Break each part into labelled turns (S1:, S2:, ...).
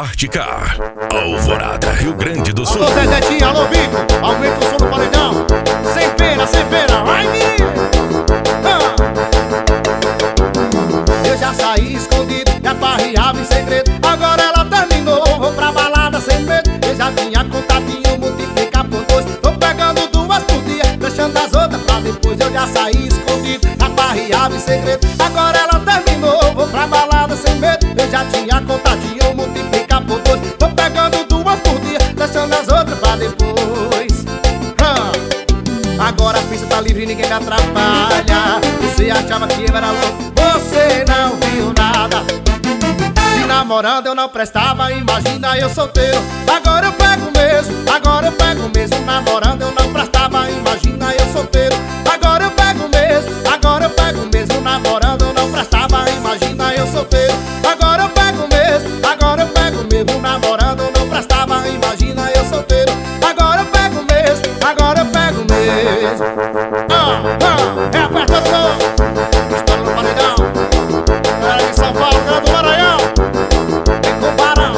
S1: Arte Car, Alvorada, Rio Grande do Sul.
S2: Alô Zezetinho, alô Bico, aumenta o som do paredão. Sem pena, vai vir. Eu já saí escondido, já farreava em segredo. Agora ela terminou, vou pra balada sem medo. Eu já tinha contatinho, multiplicar por dois. Tô pegando duas por dia, deixando as outras pra depois. Eu já saí escondido, já farreava em segredo. Agora ela terminou, vou pra balada sem medo. Eu já tinha contatinho, multiplicar por dois. Tô pegando duas por dia, deixando as outras pra depois. Agora a pista tá livre, ninguém me atrapalha. Você achava que eu era louco, você não viu nada. Se namorando eu não prestava, imagina eu solteiro. Agora eu pego mesmo, namorando eu não prestava, imagina eu solteiro. Agora eu pego mesmo, namorando eu não prestava, imagina eu solteiro. Agora eu pego mesmo, namorando eu não prestava, imagina eu solteiro. Agora eu pego mesmo. É apertando o gol, estoura no paredão. Galera de São Paulo, cara do Maranhão, vem com o Barão.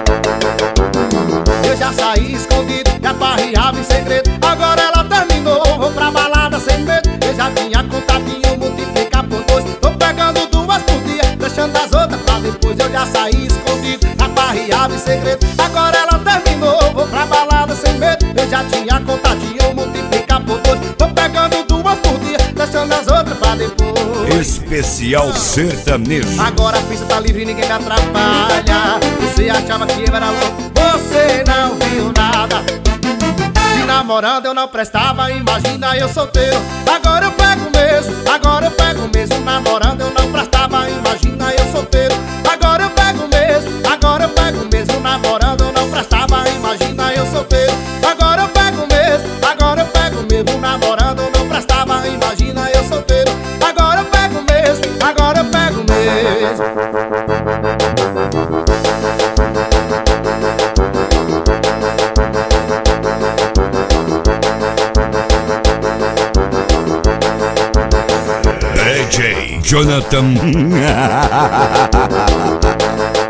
S2: Eu já saí escondido, já farreava em segredo. Agora ela terminou, vou pra balada sem medo. Eu já tinha contatinho, multiplicar por dois. Tô pegando duas por dia, deixando as outras pra depois. Eu já saí escondido, já farreava em segredo. Agora ela terminou, vou pra balada sem medo. Eu já tinha contatinho, multiplicar por dois. Tô pegando duas por dia, deixando as outras pra depois.
S1: Especial sertanejo.
S2: Agora a pista tá livre, ninguém me atrapalha. Você achava que eu era louco, você não viu nada. Se namorando eu não prestava, imagina eu solteiro. Agora eu pego mesmo, namorando eu não prestava, imagina eu solteiro. Agora eu pego mesmo, namorando eu não prestava, imagina eu solteiro. Agora eu pego mesmo, namorando eu não prestava, imagina eu solteiro. Agora eu pego mesmo.
S1: DJ Jonathan.